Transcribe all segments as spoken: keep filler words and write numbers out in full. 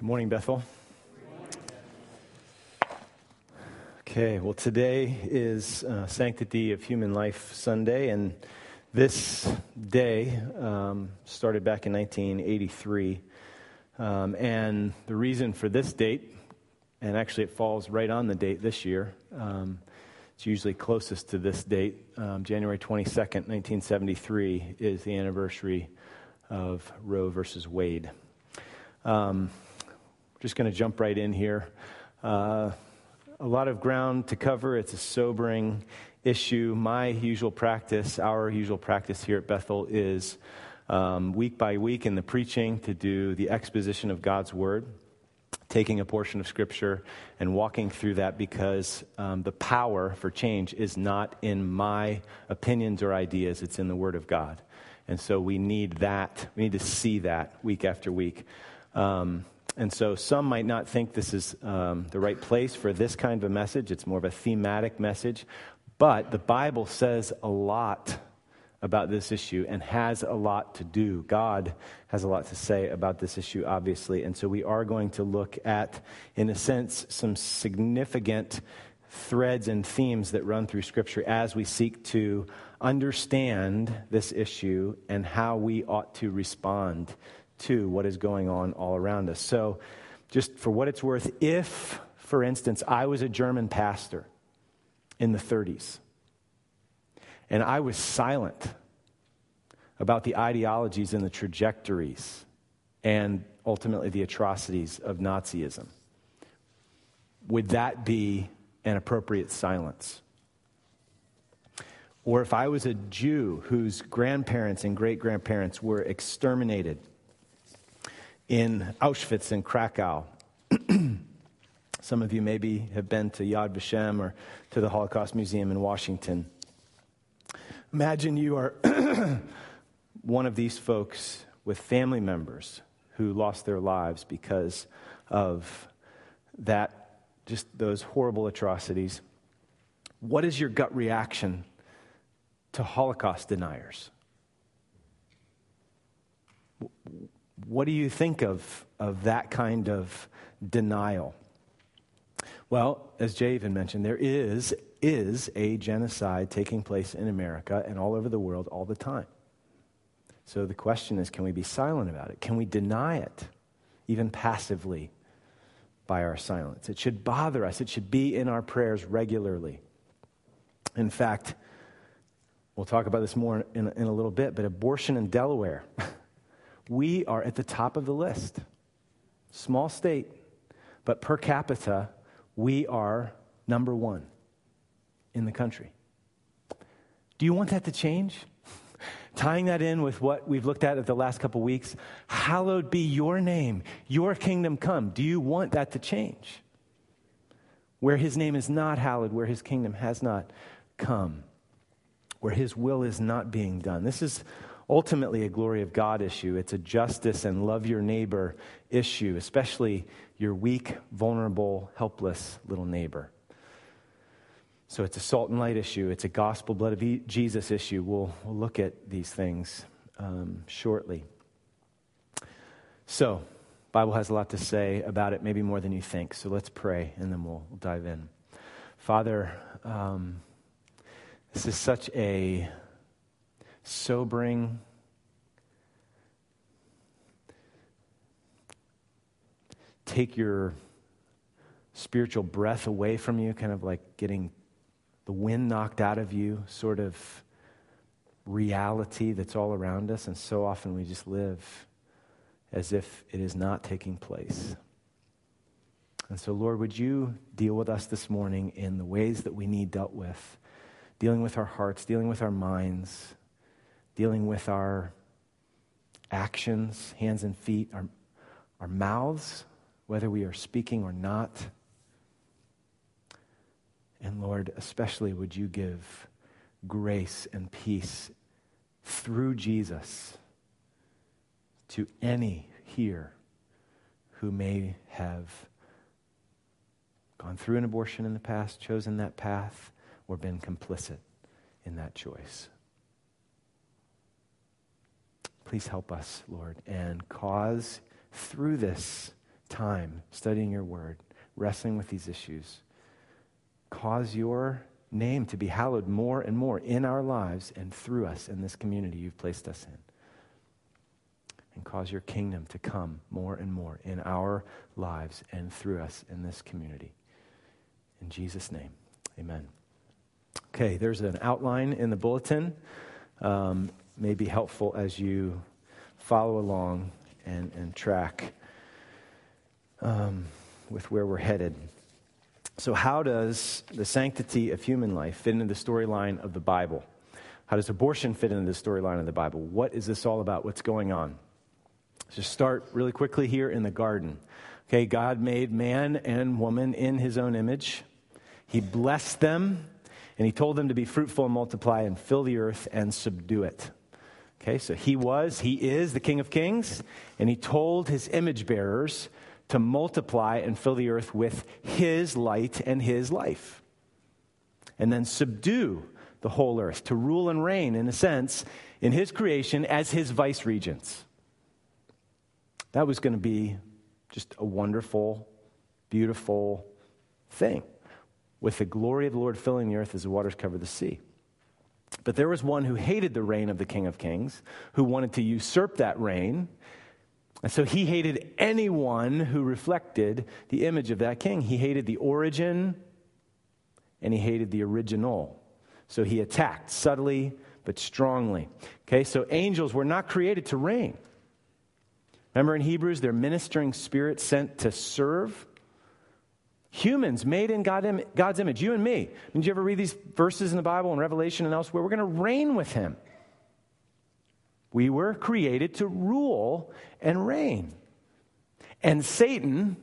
Good morning, Bethel. Okay, well, today is uh, Sanctity of Human Life Sunday, and this day um, started back in nineteen eighty-three. Um, and the reason for this date, and actually it falls right on the date this year, um, it's usually closest to this date, um, January twenty-second, nineteen seventy-three, is the anniversary of Roe versus Wade. Um, just going to jump right in here. Uh, a lot of ground to cover. It's a sobering issue. My usual practice, our usual practice here at Bethel is um, week by week in the preaching to do the exposition of God's Word, taking a portion of Scripture and walking through that because um, the power for change is not in my opinions or ideas. It's in the Word of God. And so we need that. We need to see that week after week. Um, and so some might not think this is um, the right place for this kind of a message. It's more of a thematic message. But the Bible says a lot about this issue and has a lot to do. God has a lot to say about this issue, obviously. And so we are going to look at, in a sense, some significant threads and themes that run through Scripture as we seek to understand this issue and how we ought to respond to what is going on all around us. So just for what it's worth, if, for instance, I was a German pastor in the thirties and I was silent about the ideologies and the trajectories and ultimately the atrocities of Nazism, would that be an appropriate silence? Or if I was a Jew whose grandparents and great-grandparents were exterminated in Auschwitz and Krakow. Some of you maybe have been to Yad Vashem or to the Holocaust Museum in Washington. Imagine you are one of these folks with family members who lost their lives because of that, just those horrible atrocities. What is your gut reaction to Holocaust deniers? What do you think of, of that kind of denial? Well, as Jay even mentioned, there is, is a genocide taking place in America and all over the world all the time. So the question is, can we be silent about it? Can we deny it, even passively, by our silence? It should bother us. It should be in our prayers regularly. In fact, we'll talk about this more in, in a little bit, but abortion in Delaware, we are at the top of the list. Small state, but per capita, we are number one in the country. Do you want that to change? Tying that in with what we've looked at at the last couple weeks, hallowed be your name, your kingdom come. Do you want that to change? Where his name is not hallowed, where his kingdom has not come, where his will is not being done. This is ultimately a glory of God issue. It's a justice and love your neighbor issue, especially your weak, vulnerable, helpless little neighbor. So it's a salt and light issue. It's a gospel blood of Jesus issue. We'll, we'll look at these things um, shortly. So, Bible has a lot to say about it, maybe more than you think. So let's pray, and then we'll, we'll dive in. Father, um, this is such a sobering, take your spiritual breath away from you, kind of like getting the wind knocked out of you, sort of reality that's all around us. And so often we just live as if it is not taking place. And so, Lord, would you deal with us this morning in the ways that we need dealt with, dealing with our hearts, dealing with our minds, dealing with our actions, hands and feet, our, our mouths, whether we are speaking or not. And Lord, especially would you give grace and peace through Jesus to any here who may have gone through an abortion in the past, chosen that path, or been complicit in that choice. Please help us, Lord, and cause through this time studying your word, wrestling with these issues. Cause your name to be hallowed more and more in our lives and through us in this community you've placed us in. And cause your kingdom to come more and more in our lives and through us in this community. In Jesus' name, amen. Okay, there's an outline in the bulletin. Um, may be helpful as you follow along and, and track um, with where we're headed. So how does the sanctity of human life fit into the storyline of the Bible? How does abortion fit into the storyline of the Bible? What is this all about? What's going on? Let's just start really quickly here in the garden. Okay, God made man and woman in his own image. He blessed them, and he told them to be fruitful and multiply and fill the earth and subdue it. Okay, so he was, he is the King of Kings, and he told his image bearers to multiply and fill the earth with his light and his life. And then subdue the whole earth, to rule and reign, in a sense, in his creation as his vice regents. That was going to be just a wonderful, beautiful thing, with the glory of the Lord filling the earth as the waters cover the sea. But there was one who hated the reign of the King of Kings, who wanted to usurp that reign. And so he hated anyone who reflected the image of that king. He hated the origin, and he hated the original. So he attacked subtly but strongly. Okay, so angels were not created to reign. Remember in Hebrews, they're ministering spirits sent to serve. Humans made in God, God's image, you and me. Did you ever read these verses in the Bible and Revelation and elsewhere? We're going to reign with him. We were created to rule and reign. And Satan,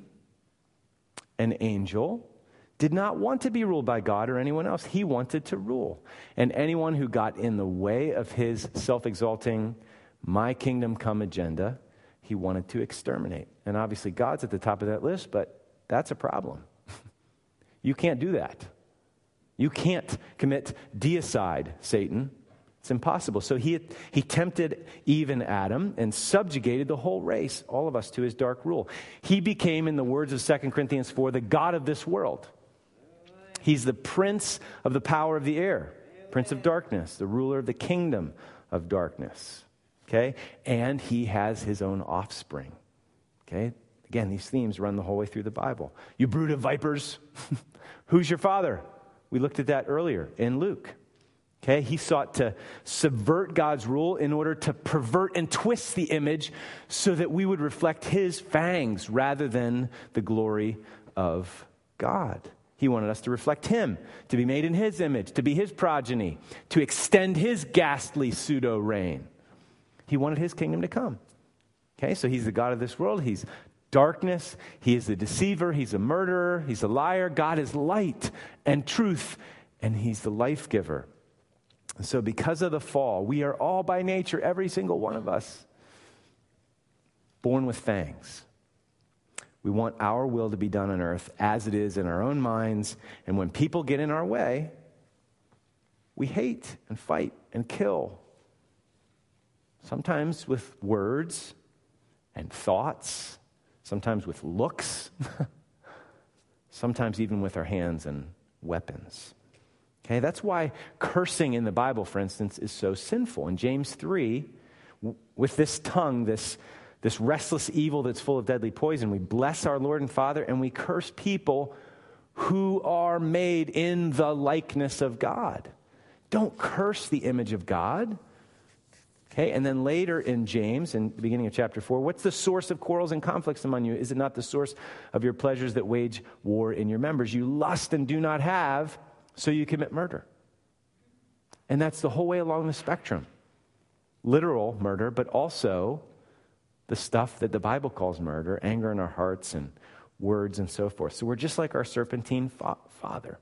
an angel, did not want to be ruled by God or anyone else. He wanted to rule. And anyone who got in the way of his self-exalting, my kingdom come agenda, he wanted to exterminate. And obviously God's at the top of that list, but that's a problem. You can't do that. You can't commit deicide, Satan. It's impossible. So he he tempted Eve and Adam and subjugated the whole race, all of us, to his dark rule. He became, in the words of Second Corinthians four, the god of this world. He's the prince of the power of the air, prince of darkness, the ruler of the kingdom of darkness. Okay? And he has his own offspring. Okay? Again, these themes run the whole way through the Bible. You brood of vipers, who's your father? We looked at that earlier in Luke. Okay, he sought to subvert God's rule in order to pervert and twist the image so that we would reflect his fangs rather than the glory of God. He wanted us to reflect him, to be made in his image, to be his progeny, to extend his ghastly pseudo-reign. He wanted his kingdom to come. Okay, so he's the God of this world. He's darkness. He is the deceiver. He's a murderer. He's a liar. God is light and truth, and he's the life giver. And so because of the fall, we are all by nature, every single one of us, born with fangs. We want our will to be done on earth as it is in our own minds. And when people get in our way, we hate and fight and kill. Sometimes with words and thoughts, sometimes with looks, sometimes even with our hands and weapons. Okay, that's why cursing in the Bible, for instance, is so sinful. In James three, w- with this tongue, this, this restless evil that's full of deadly poison, we bless our Lord and Father, and we curse people who are made in the likeness of God. Don't curse the image of God. Okay, and then later in James, in the beginning of chapter four, what's the source of quarrels and conflicts among you? Is it not the source of your pleasures that wage war in your members? You lust and do not have, so you commit murder. And that's the whole way along the spectrum. Literal murder, but also the stuff that the Bible calls murder, anger in our hearts and words and so forth. So we're just like our serpentine fa- father.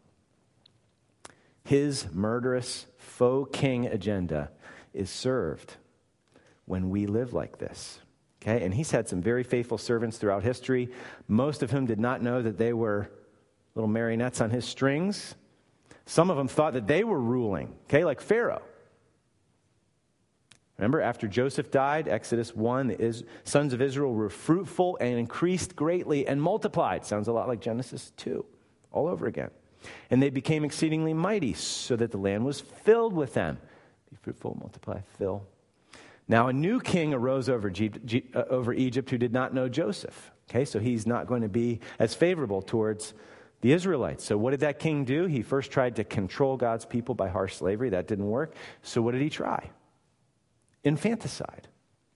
His murderous faux king agenda is served when we live like this. Okay? And he's had some very faithful servants throughout history, most of whom did not know that they were little marionettes on his strings. Some of them thought that they were ruling, okay, like Pharaoh. Remember, after Joseph died, Exodus one, the Is- sons of Israel were fruitful and increased greatly and multiplied. Sounds a lot like Genesis two, all over again. And they became exceedingly mighty, so that the land was filled with them. Be fruitful, multiply, fill. Now a new king arose over Egypt, uh, over Egypt who did not know Joseph. Okay, so he's not going to be as favorable towards the Israelites. So what did that king do? He first tried to control God's people by harsh slavery. That didn't work. So what did he try? Infanticide.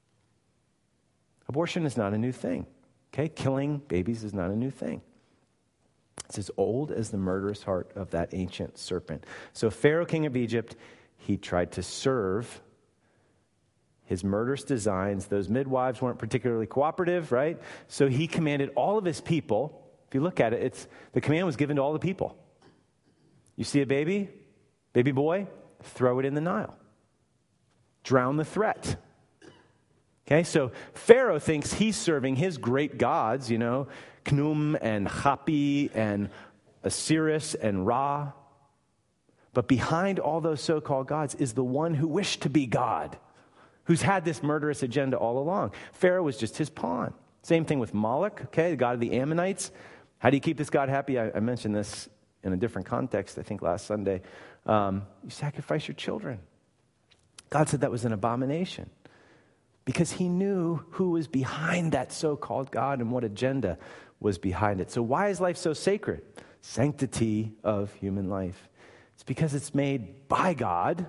Abortion is not a new thing. Okay, killing babies is not a new thing. It's as old as the murderous heart of that ancient serpent. So Pharaoh, king of Egypt, he tried to serve his murderous designs. Those midwives weren't particularly cooperative, right? So he commanded all of his people. If you look at it, it's the command was given to all the people. You see a baby, baby boy, throw it in the Nile. Drown the threat. Okay, so Pharaoh thinks he's serving his great gods, you know, Khnum and Hapi and Osiris and Ra. But behind all those so-called gods is the one who wished to be God, who's had this murderous agenda all along. Pharaoh was just his pawn. Same thing with Moloch, okay, the god of the Ammonites. How do you keep this god happy? I, I mentioned this in a different context, I think last Sunday. Um, you sacrifice your children. God said that was an abomination because he knew who was behind that so-called God and what agenda was behind it. So why is life so sacred? Sanctity of human life. It's because it's made by God,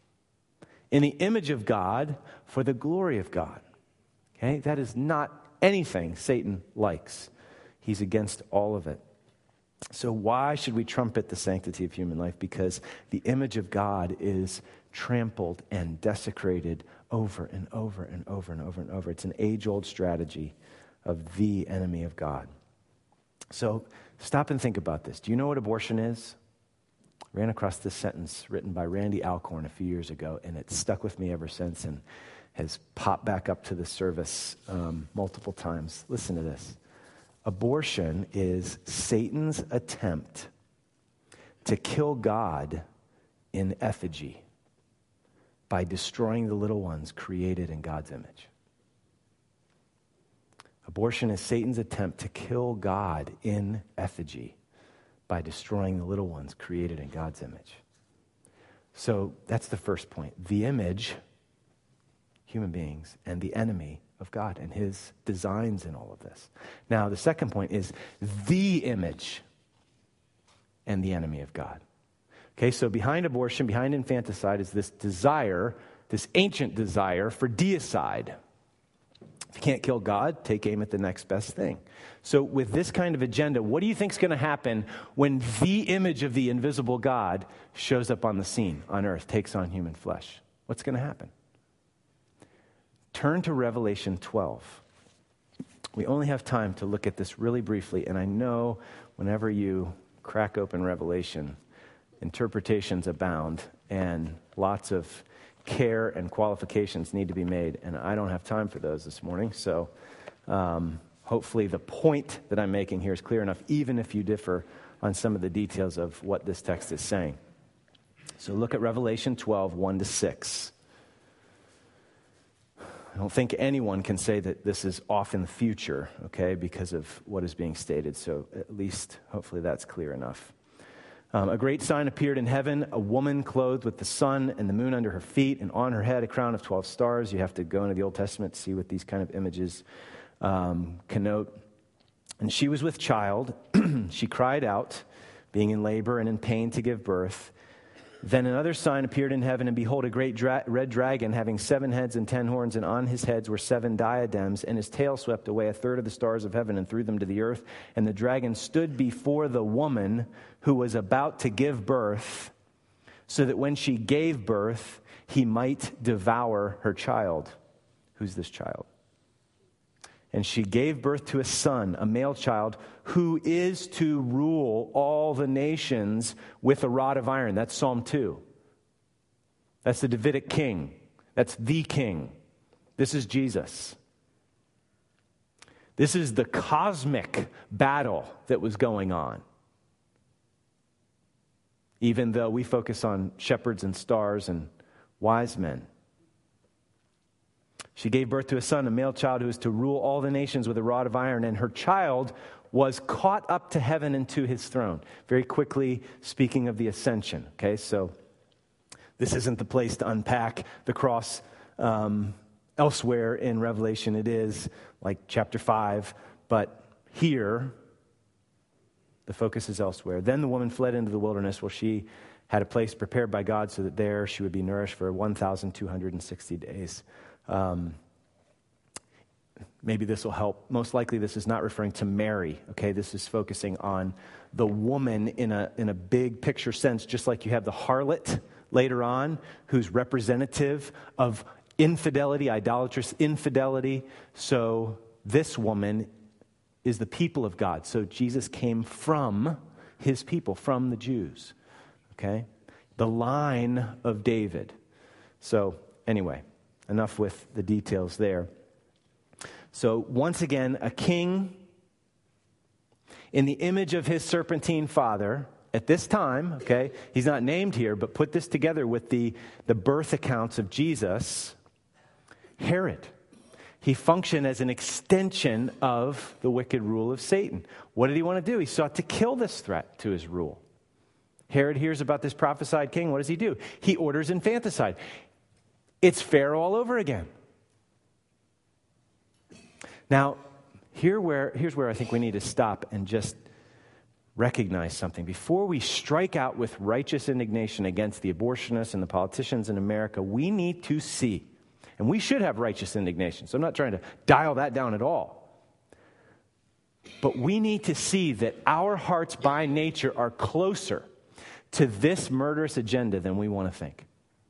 in the image of God, for the glory of God. Okay? That is not anything Satan likes. He's against all of it. So why should we trumpet the sanctity of human life? Because the image of God is trampled and desecrated over and over and over and over and over. It's an age-old strategy of the enemy of God. So stop and think about this. Do you know what abortion is? I ran across this sentence written by Randy Alcorn a few years ago, and it's stuck with me ever since and has popped back up to the service um, multiple times. Listen to this. Abortion is Satan's attempt to kill God in effigy by destroying the little ones created in God's image. Abortion is Satan's attempt to kill God in effigy by destroying the little ones created in God's image. So that's the first point. The image, human beings, and the enemy of God and his designs in all of this. Now, the second point is the image and the enemy of God. Okay, so behind abortion, behind infanticide is this desire, this ancient desire for deicide. If you can't kill God, take aim at the next best thing. So with this kind of agenda, what do you think is going to happen when the image of the invisible God shows up on the scene on earth, takes on human flesh? What's going to happen? Turn to Revelation twelve. We only have time to look at this really briefly, and I know whenever you crack open Revelation, interpretations abound, and lots of care and qualifications need to be made, and I don't have time for those this morning, so um, hopefully the point that I'm making here is clear enough, even if you differ on some of the details of what this text is saying. So look at Revelation twelve, one to six. I don't think anyone can say that this is off in the future, okay, because of what is being stated, so at least hopefully that's clear enough. Um, a great sign appeared in heaven, a woman clothed with the sun and the moon under her feet, and on her head a crown of twelve stars. You have to go into the Old Testament to see what these kind of images um, connote. And she was with child. She cried out, being in labor and in pain to give birth. Then another sign appeared in heaven, and behold, a great dra- red dragon having seven heads and ten horns, and on his heads were seven diadems, and his tail swept away a third of the stars of heaven and threw them to the earth. And the dragon stood before the woman who was about to give birth, so that when she gave birth, he might devour her child. Who's this child? And she gave birth to a son, a male child, who is to rule all the nations with a rod of iron. That's Psalm two. That's the Davidic king. That's the king. This is Jesus. This is the cosmic battle that was going on. Even though we focus on shepherds and stars and wise men. She gave birth to a son, a male child who was to rule all the nations with a rod of iron, and her child was caught up to heaven and to his throne. Very quickly, speaking of the ascension, okay? So this isn't the place to unpack the cross. Um, elsewhere in Revelation it is, like chapter five, but here the focus is elsewhere. Then the woman fled into the wilderness where she had a place prepared by God so that there she would be nourished for one thousand two hundred sixty days. Um, maybe this will help. Most likely this is not referring to Mary, okay? This is focusing on the woman in a in a big picture sense, just like you have the harlot later on, who's representative of infidelity, idolatrous infidelity. So this woman is the people of God. So Jesus came from his people, from the Jews, okay? The line of David. So anyway, enough with the details there. So once again, a king in the image of his serpentine father at this time, okay? He's not named here, but put this together with the, the birth accounts of Jesus. Herod. He functioned as an extension of the wicked rule of Satan. What did he want to do? He sought to kill this threat to his rule. Herod hears about this prophesied king. What does he do? He orders infanticide. It's Pharaoh all over again. Now, here where, here's where I think we need to stop and just recognize something. Before we strike out with righteous indignation against the abortionists and the politicians in America, we need to see, and we should have righteous indignation, so I'm not trying to dial that down at all. But we need to see that our hearts by nature are closer to this murderous agenda than we want to think.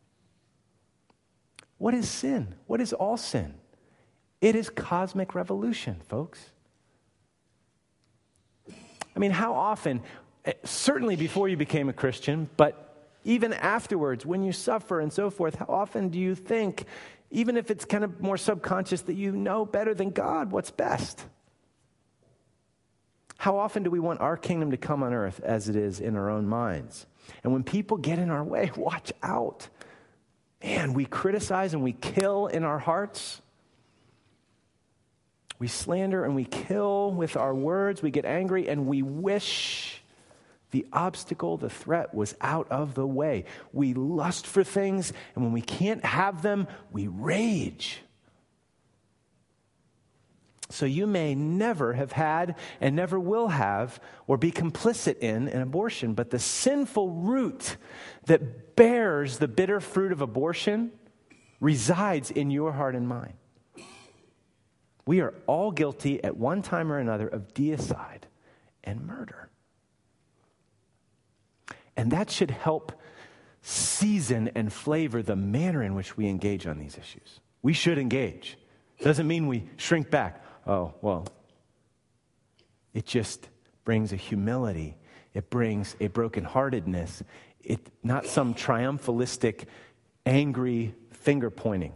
What is sin? What is all sin? It is cosmic revolution, folks. I mean, how often, certainly before you became a Christian, but even afterwards, when you suffer and so forth, how often do you think, even if it's kind of more subconscious, that you know better than God what's best? How often do we want our kingdom to come on earth as it is in our own minds? And when people get in our way, watch out. Man, we criticize and we kill in our hearts. We slander and we kill with our words. We get angry and we wish the obstacle, the threat was out of the way. We lust for things, and when we can't have them, we rage. So you may never have had and never will have or be complicit in an abortion, but the sinful root that bears the bitter fruit of abortion resides in your heart and mind. We are all guilty at one time or another of deicide and murder. And that should help season and flavor the manner in which we engage on these issues. We should engage. Doesn't mean we shrink back. Oh, well, it just brings a humility. It brings a brokenheartedness. It, not some triumphalistic, angry finger pointing.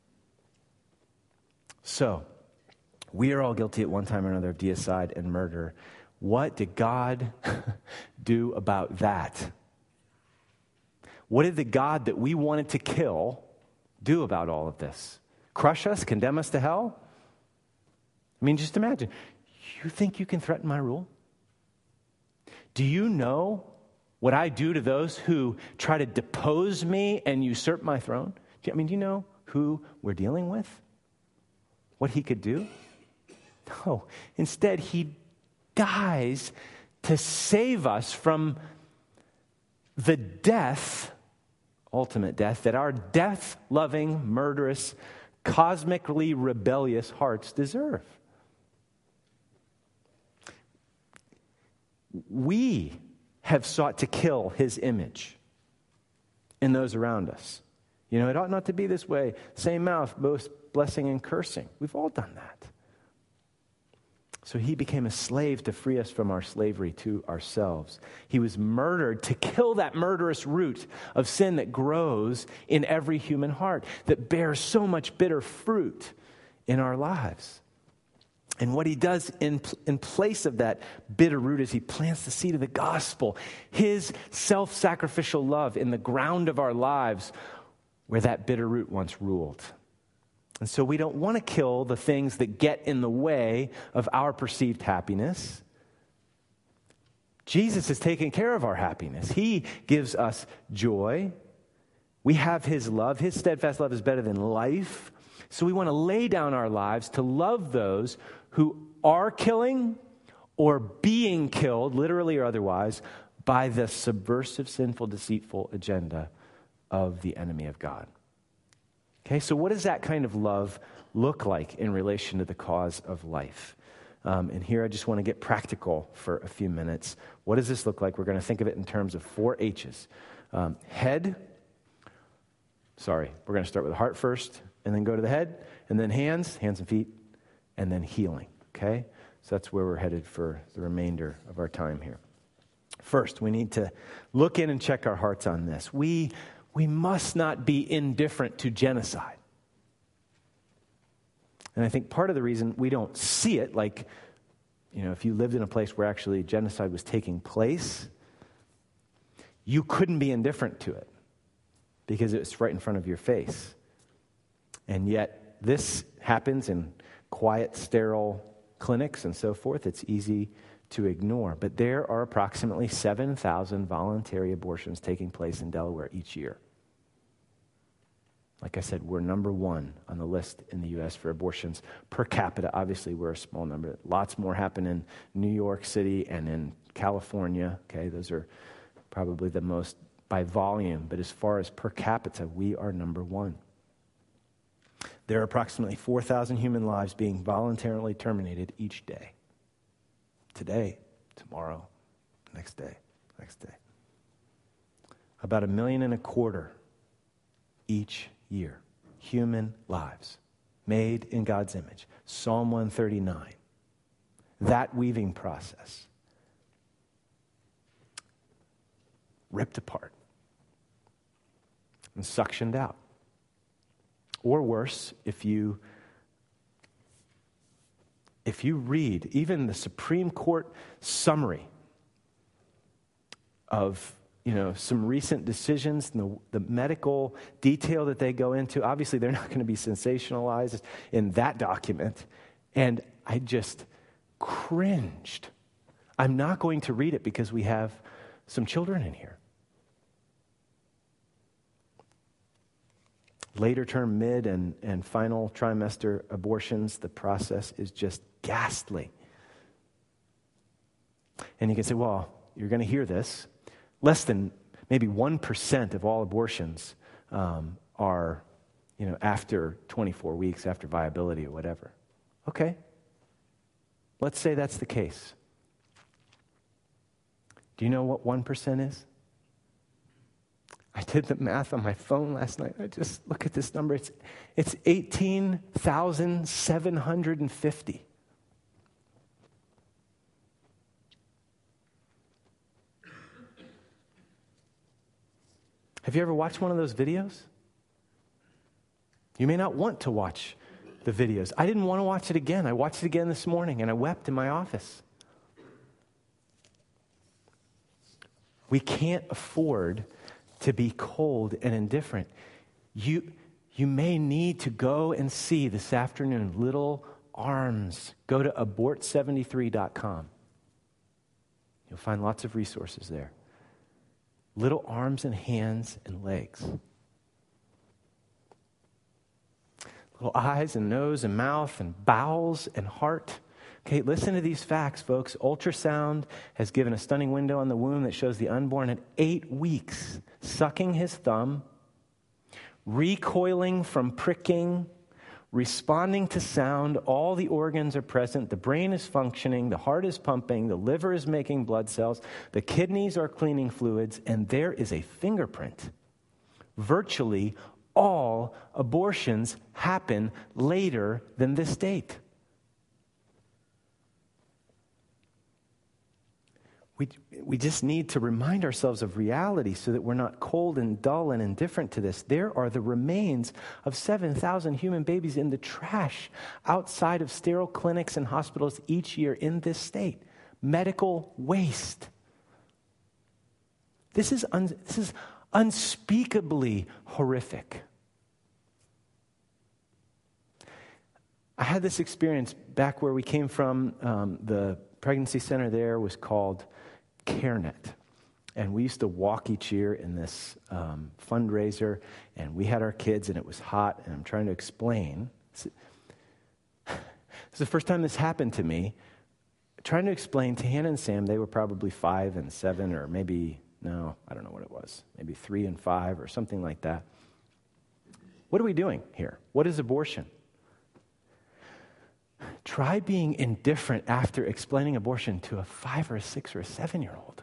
So, we are all guilty at one time or another of deicide and murder. What did God do about that? What did the God that we wanted to kill do about all of this? Crush us? Condemn us to hell? I mean, just imagine. You think you can threaten my rule? Do you know what I do to those who try to depose me and usurp my throne? I mean, do you know who we're dealing with? What he could do? No. Instead, he dies to save us from the death, ultimate death, that our death-loving, murderous, cosmically rebellious hearts deserve. We have sought to kill his image in those around us. You know, it ought not to be this way. Same mouth, both blessing and cursing. We've all done that. So he became a slave to free us from our slavery to ourselves. He was murdered to kill that murderous root of sin that grows in every human heart, that bears so much bitter fruit in our lives. And what he does in, in place of that bitter root is he plants the seed of the gospel, his self-sacrificial love in the ground of our lives where that bitter root once ruled. And so we don't want to kill the things that get in the way of our perceived happiness. Jesus is taking care of our happiness. He gives us joy. We have his love. His steadfast love is better than life. So we want to lay down our lives to love those who are killing or being killed, literally or otherwise, by the subversive, sinful, deceitful agenda of the enemy of God. Okay, so what does that kind of love look like in relation to the cause of life? Um, and here I just want to get practical for a few minutes. What does this look like? We're going to think of it in terms of four H's. Um, head, sorry, we're going to start with the heart first, and then go to the head, and then hands, hands and feet, and then healing, okay? So that's where we're headed for the remainder of our time here. First, we need to look in and check our hearts on this. We We must not be indifferent to genocide. And I think part of the reason we don't see it, like, you know, if you lived in a place where actually genocide was taking place, you couldn't be indifferent to it because it's right in front of your face. And yet this happens in quiet, sterile clinics and so forth. It's easy to ignore. But there are approximately seven thousand voluntary abortions taking place in Delaware each year. Like I said, we're number one on the list in the U S for abortions per capita. Obviously, we're a small number. Lots more happen in New York City and in California. Okay, those are probably the most by volume. But as far as per capita, we are number one. There are approximately four thousand human lives being voluntarily terminated each day. Today, tomorrow, next day, next day. About a million and a quarter each year. Human lives made in God's image. Psalm one thirty-nine. That weaving process. Ripped apart and suctioned out. Or worse, if you if you read even the Supreme Court summary of, you know, some recent decisions and the, the medical detail that they go into, obviously they're not going to be sensationalized in that document. And I just cringed. I'm not going to read it because we have some children in here. Later term, mid, and, and final trimester abortions, the process is just ghastly. And you can say, well, you're going to hear this. Less than maybe one percent of all abortions um, are, you know, after twenty-four weeks, after viability or whatever. Okay. Let's say that's the case. Do you know what one percent is? I did the math on my phone last night. I just look at this number. It's, it's eighteen thousand seven hundred fifty. Have you ever watched one of those videos? You may not want to watch the videos. I didn't want to watch it again. I watched it again this morning, and I wept in my office. We can't afford to be cold and indifferent. You, you may need to go and see this afternoon Little Arms. Go to abort seventy-three dot com. You'll find lots of resources there. Little arms and hands and legs. Little eyes and nose and mouth and bowels and heart. Okay, listen to these facts, folks. Ultrasound has given a stunning window on the womb that shows the unborn at eight weeks, sucking his thumb, recoiling from pricking, responding to sound. All the organs are present. The brain is functioning. The heart is pumping. The liver is making blood cells. The kidneys are cleaning fluids. And there is a fingerprint. Virtually all abortions happen later than this date. We, we just need to remind ourselves of reality so that we're not cold and dull and indifferent to this. There are the remains of seven thousand human babies in the trash outside of sterile clinics and hospitals each year in this state. Medical waste. This is, un, this is unspeakably horrific. I had this experience back where we came from. Um, the pregnancy center there was called CareNet. And we used to walk each year in this um, fundraiser, and we had our kids, and it was hot, and I'm trying to explain. This is the first time this happened to me. Trying to explain to Hannah and Sam, they were probably five and seven, or maybe, no, I don't know what it was, maybe three and five, or something like that. What are we doing here? What is abortion? Try being indifferent after explaining abortion to a five or a six or a seven-year-old.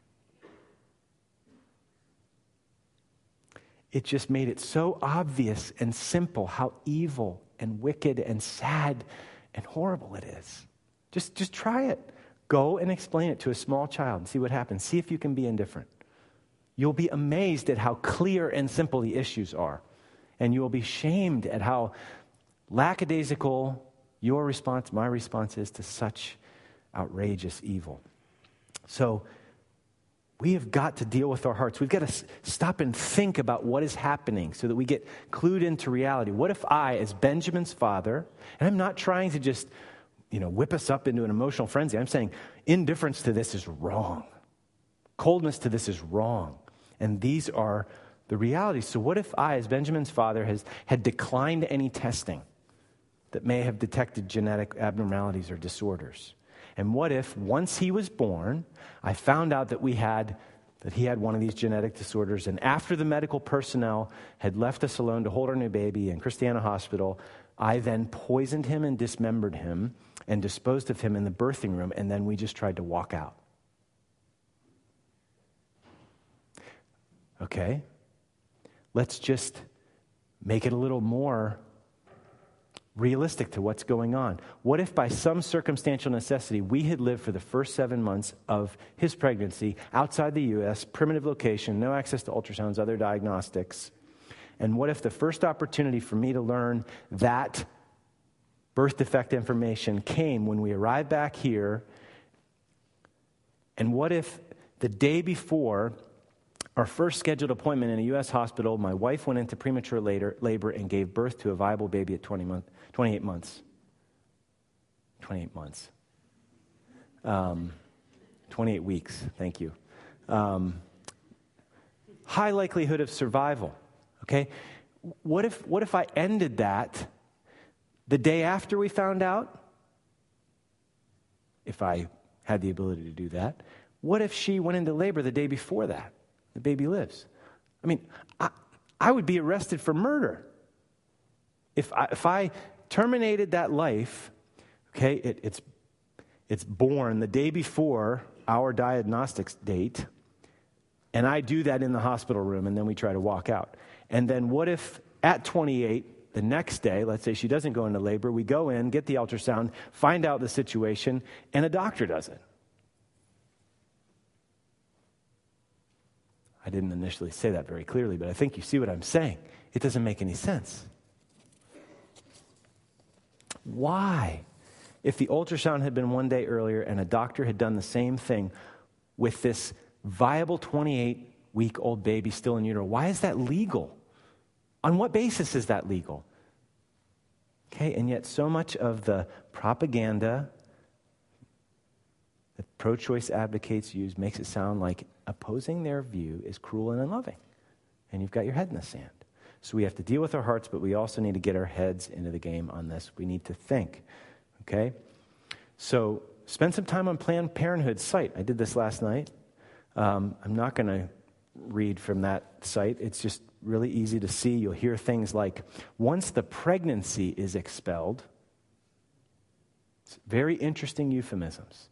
It just made it so obvious and simple how evil and wicked and sad and horrible it is. Just, just try it. Go and explain it to a small child and see what happens. See if you can be indifferent. You'll be amazed at how clear and simple the issues are. And you will be shamed at how lackadaisical your response, my response is to such outrageous evil. So, we have got to deal with our hearts. We've got to s- stop and think about what is happening so that we get clued into reality. What if I, as Benjamin's father, and I'm not trying to just, you know, whip us up into an emotional frenzy. I'm saying indifference to this is wrong. Coldness to this is wrong. And these are the realities. So what if I, as Benjamin's father, has had declined any testing that may have detected genetic abnormalities or disorders? And what if, once he was born, I found out that we had, that he had one of these genetic disorders, and after the medical personnel had left us alone to hold our new baby in Christiana Hospital, I then poisoned him and dismembered him and disposed of him in the birthing room, and then we just tried to walk out. Okay? Let's just make it a little more realistic to what's going on. What if by some circumstantial necessity we had lived for the first seven months of his pregnancy outside the U S, primitive location, no access to ultrasounds, other diagnostics? And what if the first opportunity for me to learn that birth defect information came when we arrived back here? And what if the day before our first scheduled appointment in a U S hospital, my wife went into premature labor, labor and gave birth to a viable baby at twenty month, twenty-eight months. twenty-eight months. Um, twenty-eight weeks, thank you. Um, high likelihood of survival, okay? What if, what if I ended that the day after we found out? If I had the ability to do that. What if she went into labor the day before that? The baby lives. I mean, I, I would be arrested for murder. If I, if I terminated that life, okay, it, it's, it's born the day before our diagnostics date, and I do that in the hospital room, and then we try to walk out. And then what if at twenty-eight, the next day, let's say she doesn't go into labor, we go in, get the ultrasound, find out the situation, and a doctor does it? I didn't initially say that very clearly, but I think you see what I'm saying. It doesn't make any sense. Why? If the ultrasound had been one day earlier and a doctor had done the same thing with this viable twenty-eight-week-old baby still in utero, why is that legal? On what basis is that legal? Okay, and yet so much of the propaganda that pro-choice advocates use makes it sound like opposing their view is cruel and unloving. And you've got your head in the sand. So we have to deal with our hearts, but we also need to get our heads into the game on this. We need to think, okay? So spend some time on Planned Parenthood's site. I did this last night. Um, I'm not going to read from that site. It's just really easy to see. You'll hear things like, once the pregnancy is expelled, it's very interesting euphemisms.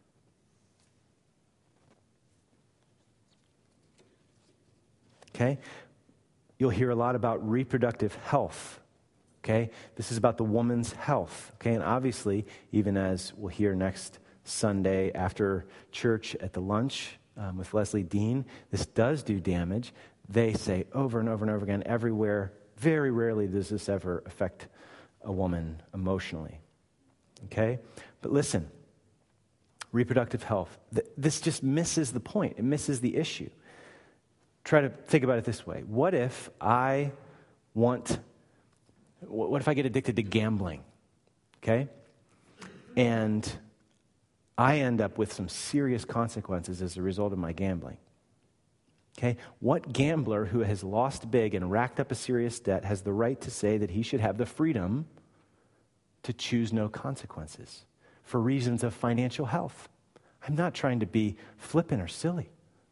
Okay? You'll hear a lot about reproductive health. Okay? This is about the woman's health. Okay? And obviously, even as we'll hear next Sunday after church at the lunch um, with Leslie Dean, this does do damage. They say over and over and over again, everywhere, very rarely does this ever affect a woman emotionally. Okay? But listen, reproductive health, th- this just misses the point. It misses the issue. Try to think about it this way. What if I want, what if I get addicted to gambling? Okay? And I end up with some serious consequences as a result of my gambling. Okay? What gambler who has lost big and racked up a serious debt has the right to say that he should have the freedom to choose no consequences for reasons of financial health? I'm not trying to be flippant or silly.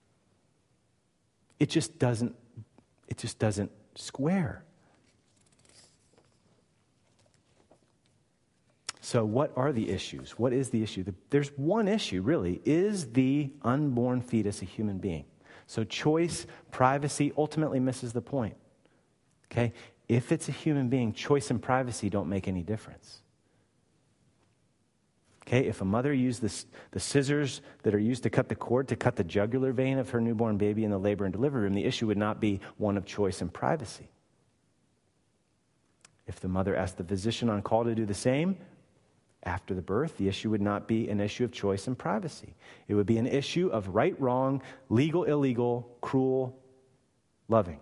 It just doesn't, it just doesn't square. So what are the issues? What is the issue? There's one issue, really. Is the unborn fetus a human being? So choice, privacy ultimately misses the point. Okay? If it's a human being, choice and privacy don't make any difference. Okay, if a mother used this, the scissors that are used to cut the cord to cut the jugular vein of her newborn baby in the labor and delivery room, the issue would not be one of choice and privacy. If the mother asked the physician on call to do the same after the birth, the issue would not be an issue of choice and privacy. It would be an issue of right, wrong, legal, illegal, cruel, loving.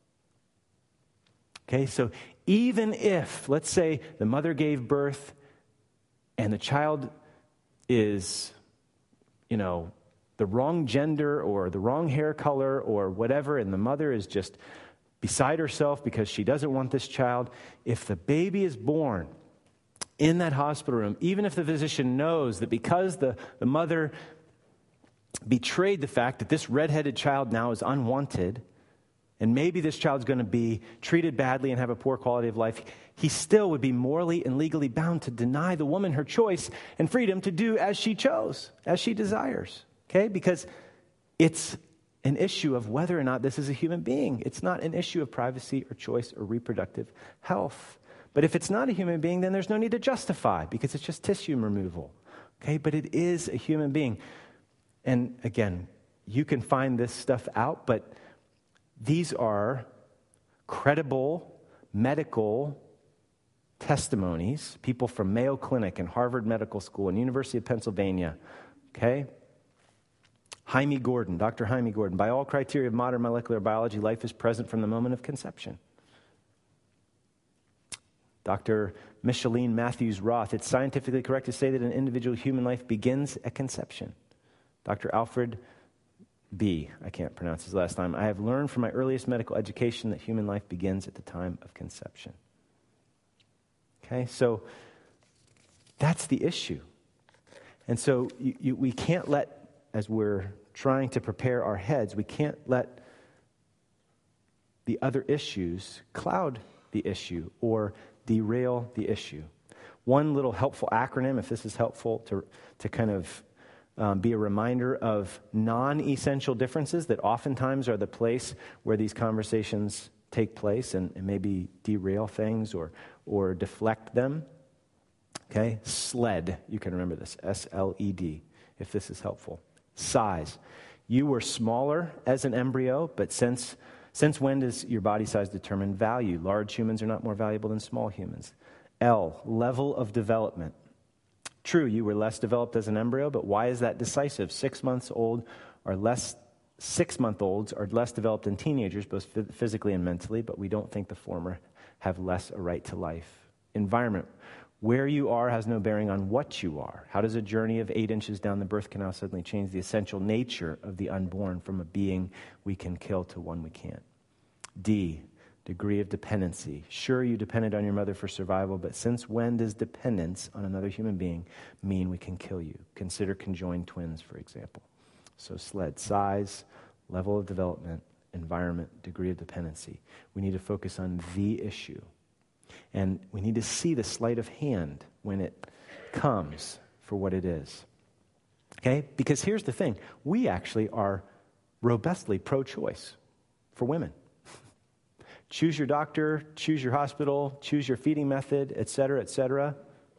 Okay, so even if, let's say, the mother gave birth and the child is, you know, the wrong gender or the wrong hair color or whatever, and the mother is just beside herself because she doesn't want this child, if the baby is born in that hospital room, even if the physician knows that because the, the mother betrayed the fact that this redheaded child now is unwanted, and maybe this child's going to be treated badly and have a poor quality of life, he still would be morally and legally bound to deny the woman her choice and freedom to do as she chose, as she desires. Okay? Because it's an issue of whether or not this is a human being. It's not an issue of privacy or choice or reproductive health. But if it's not a human being, then there's no need to justify because it's just tissue removal. Okay? But it is a human being. And again, you can find this stuff out, but these are credible medical testimonies, people from Mayo Clinic and Harvard Medical School and University of Pennsylvania, okay? Jaime Gordon, Doctor Jaime Gordon, by all criteria of modern molecular biology, life is present from the moment of conception. Doctor Micheline Matthews Roth, it's scientifically correct to say that an individual human life begins at conception. Doctor Alfred B., I can't pronounce his last name. I have learned from my earliest medical education that human life begins at the time of conception. Okay, so that's the issue. And so you, you, we can't let, as we're trying to prepare our heads, we can't let the other issues cloud the issue or derail the issue. One little helpful acronym, if this is helpful to, to kind of Um, be a reminder of non-essential differences that oftentimes are the place where these conversations take place and, and maybe derail things or or deflect them. Okay, SLED, you can remember this, S L E D, if this is helpful. Size. You were smaller as an embryo, but since since when does your body size determine value? Large humans are not more valuable than small humans. L, level of development. True, you were less developed as an embryo, but why is that decisive? Six months old are less, six-month-olds are less developed than teenagers, both physically and mentally, but we don't think the former have less a right to life. Environment. Where you are has no bearing on what you are. How does a journey of eight inches down the birth canal suddenly change the essential nature of the unborn from a being we can kill to one we can't? D, degree of dependency. Sure, you depended on your mother for survival, but since when does dependence on another human being mean we can kill you? Consider conjoined twins, for example. So SLED, size, level of development, environment, degree of dependency. We need to focus on the issue. And we need to see the sleight of hand when it comes for what it is. Okay? Because here's the thing. We actually are robustly pro-choice for women. Choose your doctor, choose your hospital, choose your feeding method, et cetera, et cetera.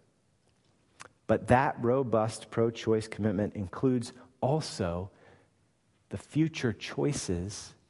But that robust pro-choice commitment includes also the future choices